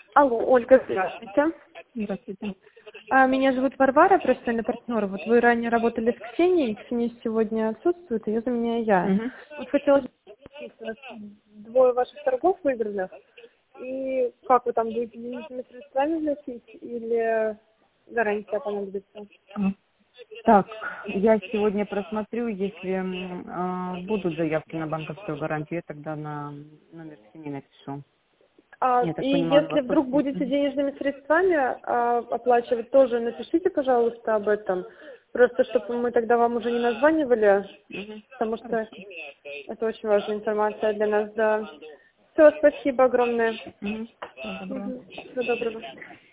Алло, Ольга, здравствуйте. Здравствуйте. Меня зовут Варвара, профессиональный партнер. Вот вы ранее работали с Ксенией, Ксения сегодня отсутствует, ее заменяю я. Мгм. Вот хотелось бы спросить, двое ваших торгов выигранных, и как вы там будете денежными средствами вносить, или гарантия понадобится? Так, я сегодня просмотрю, если будут заявки на банковскую гарантию, я тогда на номер семьи напишу. Я так И понимаю, если вопрос. вдруг будете денежными средствами оплачивать, тоже напишите, пожалуйста, об этом. Просто чтобы мы тогда вам уже не названивали, потому что это очень важная информация для нас, да. Все, спасибо огромное. Всего доброго. Всего доброго.